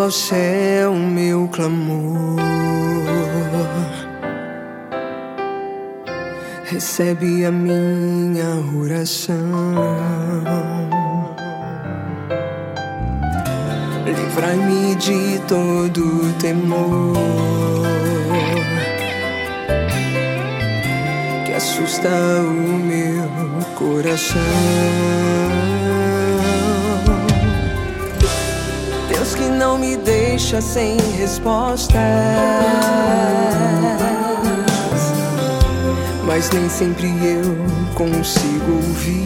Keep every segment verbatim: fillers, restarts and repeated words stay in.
ao céu meu clamor. Recebe a minha oração. Livrai-me de todo temor que assusta o meu coração. Deus que não me deixa sem respostas, mas nem sempre eu consigo ouvir.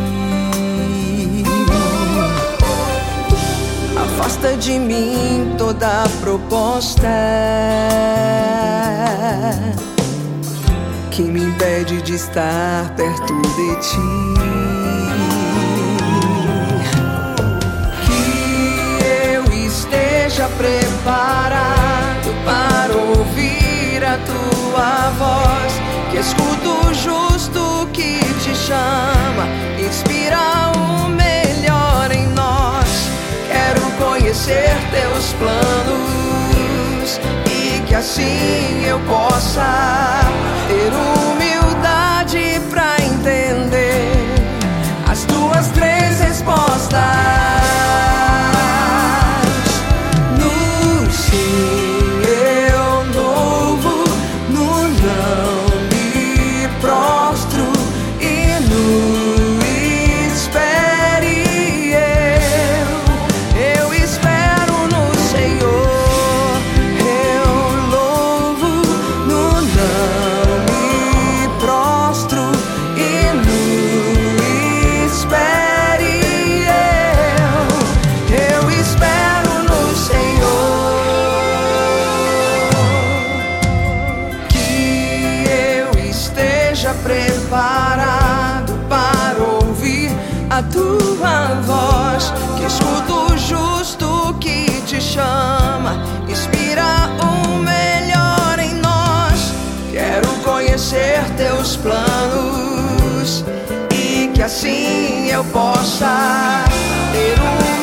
Afasta de mim toda proposta que me impede de estar perto de ti. Que eu esteja preparado para ouvir a tua voz, que escuto o justo que te chama, inspira o melhor em nós. Quero conhecer teus planos e que assim eu possa ter humildade pra entender as tuas três respostas. No sim eu louvo, no não me prostro e no espere eu, eu espero no Senhor. Eu louvo, no não me prostro e no espere eu, eu espero no Senhor. Que eu esteja preparado para ouvir a tua voz, que escuto o justo que te chama, inspira o melhor em nós. Quero conhecer teus planos e que assim eu possa ter um